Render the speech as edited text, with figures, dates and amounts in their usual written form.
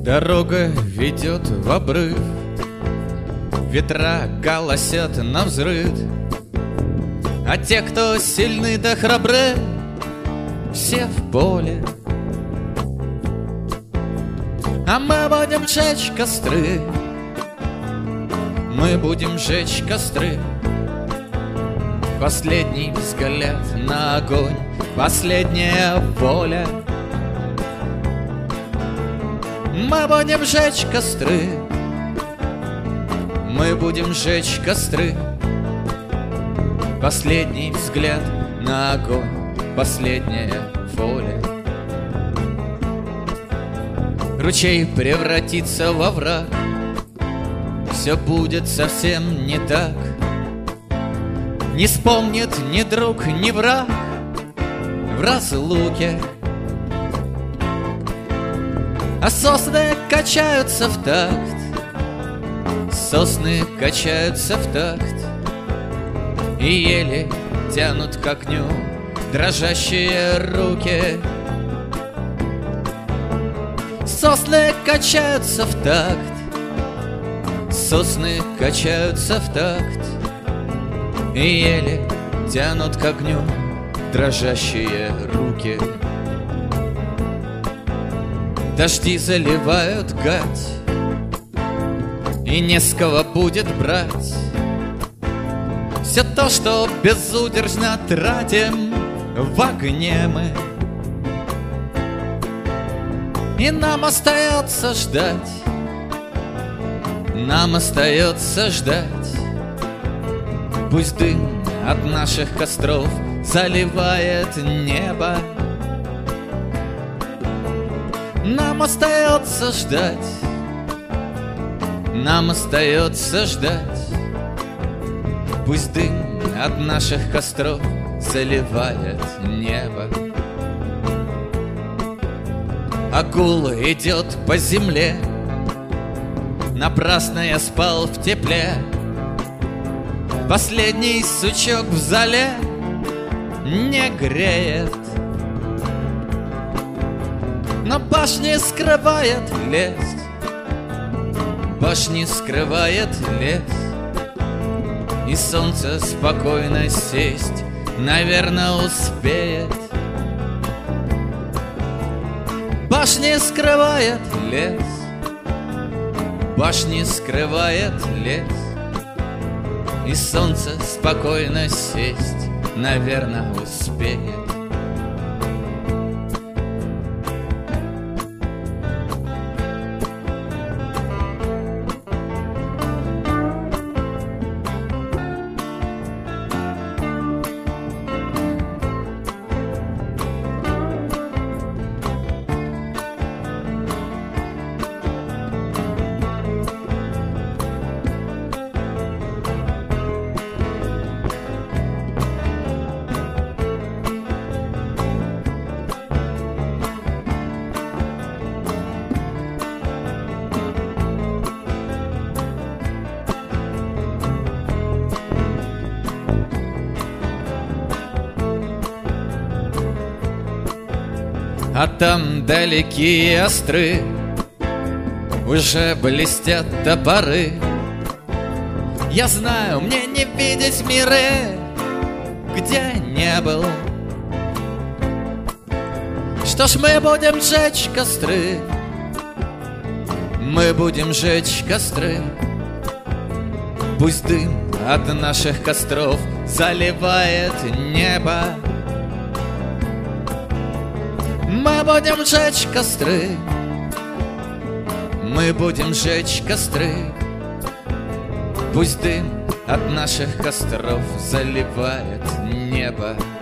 Дорога ведет в обрыв, ветра голосят навзрыд, а те, кто сильны да храбры, все в поле. А мы будем жечь костры, мы будем жечь костры. Последний взгляд на огонь, последняя воля. Мы будем жечь костры, мы будем жечь костры. Последний взгляд на огонь, последняя воля. Ручей превратится во враг, все будет совсем не так. Не вспомнит ни друг, ни враг в разлуке. А сосны качаются в такт, сосны качаются в такт, и еле тянут к огню дрожащие руки. Сосны качаются в такт, сосны качаются в такт, и еле тянут к огню дрожащие руки. Дожди заливают гать, и не с кого будет брать все то, что безудержно тратим в огне мы. И нам остается ждать, нам остается ждать. Пусть дым от наших костров заливает небо. Нам остается ждать, нам остается ждать. Пусть дым от наших костров заливает небо. Акул идет по земле, напрасно я спал в тепле. Последний сучок в зале не греет, но башни скрывает лес, башни скрывает лес. И солнце спокойно сесть, наверное, успеет. Башни скрывает лес, башни скрывает лес. И солнце спокойно сесть, наверное, успеет. А там далекие остры уже блестят топоры. Я знаю, мне не видеть миры, где не был. Что ж, мы будем жечь костры, мы будем жечь костры. Пусть дым от наших костров заливает небо. Мы будем жечь костры, мы будем жечь костры. Пусть дым от наших костров заливает небо.